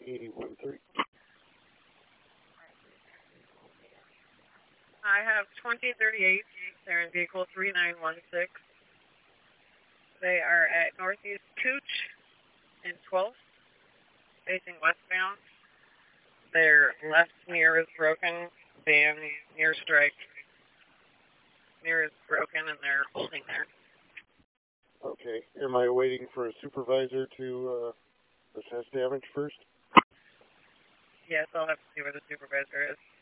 8013. I have 2038. They're in vehicle 3916. They are at Northeast Cooch in 12th, facing westbound. Their left mirror is broken. Van near strike. Mirror is broken and they're holding there. Okay. Am I waiting for a supervisor to assess damage first? Yes, I'll have to see where the supervisor is.